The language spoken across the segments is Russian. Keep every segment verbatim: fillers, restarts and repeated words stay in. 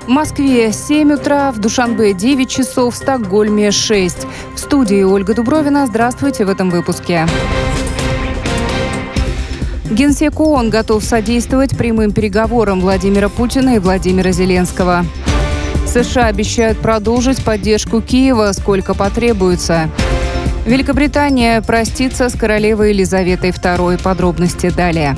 В Москве семь утра, в Душанбе девять часов, в Стокгольме шесть. В студии Ольга Дубровина. Здравствуйте в этом выпуске. Генсек ООН готов содействовать прямым переговорам Владимира Путина и Владимира Зеленского. США обещают продолжить поддержку Киева, сколько потребуется. Великобритания простится с королевой Елизаветой второй. Подробности далее.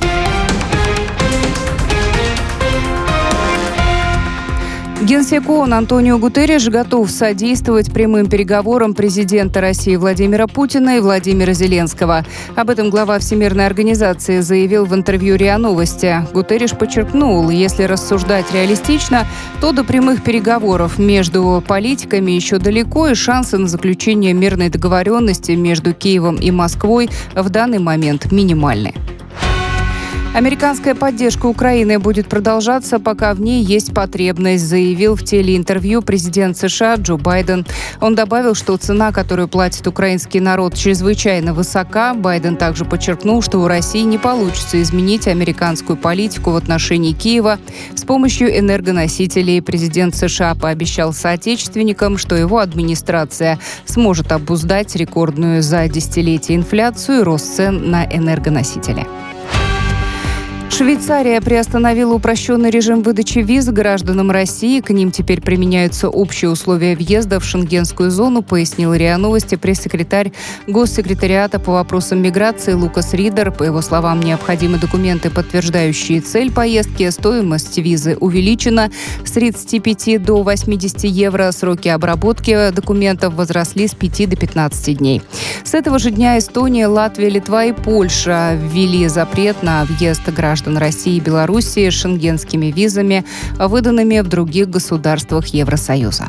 Генсек ООН Антонио Гутерриш готов содействовать прямым переговорам президента России Владимира Путина и Владимира Зеленского. Об этом глава Всемирной организации заявил в интервью РИА Новости. Гутерриш подчеркнул, если рассуждать реалистично, то до прямых переговоров между политиками еще далеко, и шансы на заключение мирной договоренности между Киевом и Москвой в данный момент минимальны. Американская поддержка Украины будет продолжаться, пока в ней есть потребность, заявил в телеинтервью президент США Джо Байден. Он добавил, что цена, которую платит украинский народ, чрезвычайно высока. Байден также подчеркнул, что у России не получится изменить американскую политику в отношении Киева с помощью энергоносителей. Президент США пообещал соотечественникам, что его администрация сможет обуздать рекордную за десятилетие инфляцию и рост цен на энергоносители. Швейцария приостановила упрощенный режим выдачи виз гражданам России. К ним теперь применяются общие условия въезда в шенгенскую зону, пояснил РИА Новости пресс-секретарь Госсекретариата по вопросам миграции Лукас Ридер. По его словам, необходимы документы, подтверждающие цель поездки. Стоимость визы увеличена с тридцати пяти до восьмидесяти евро. Сроки обработки документов возросли с пяти до пятнадцати дней. С этого же дня Эстония, Латвия, Литва и Польша ввели запрет на въезд граждан России и Белоруссии с шенгенскими визами, выданными в других государствах Евросоюза.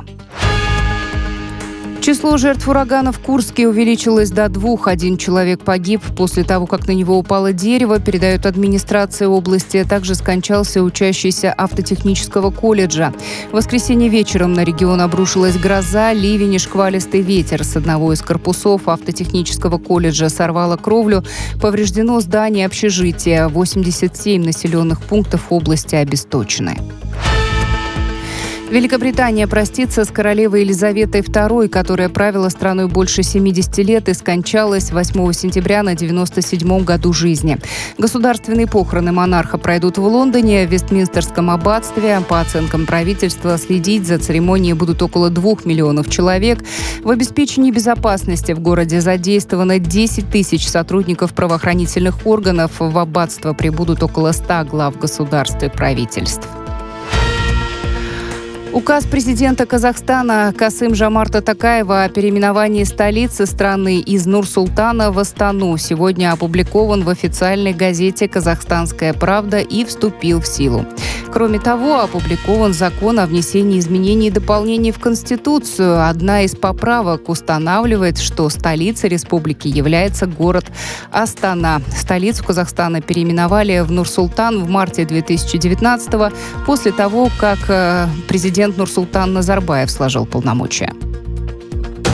Число жертв урагана в Курске увеличилось до двух. Один человек погиб после того, как на него упало дерево, передает администрация области. Также скончался учащийся автотехнического колледжа. В воскресенье вечером на регион обрушилась гроза, ливень и шквалистый ветер. С одного из корпусов автотехнического колледжа сорвало кровлю. Повреждено здание общежития. восемьдесят семь населенных пунктов области обесточены. Великобритания простится с королевой Елизаветой второй, которая правила страной больше семидесяти лет и скончалась восьмого сентября на девяносто седьмом году жизни. Государственные похороны монарха пройдут в Лондоне, в Вестминстерском аббатстве. По оценкам правительства, следить за церемонией будут около двух миллионов человек. В обеспечении безопасности в городе задействовано десять тысяч сотрудников правоохранительных органов. В аббатство прибудут около ста глав государств и правительств. Указ президента Казахстана Касым-Жомарта Токаева о переименовании столицы страны из Нур-Султана в Астану сегодня опубликован в официальной газете «Казахстанская правда» и вступил в силу. Кроме того, опубликован закон о внесении изменений и дополнений в Конституцию. Одна из поправок устанавливает, что столицей республики является город Астана. Столицу Казахстана переименовали в Нур-Султан в марте две тысячи девятнадцатого, после того, как президент Нурсултан Назарбаев сложил полномочия.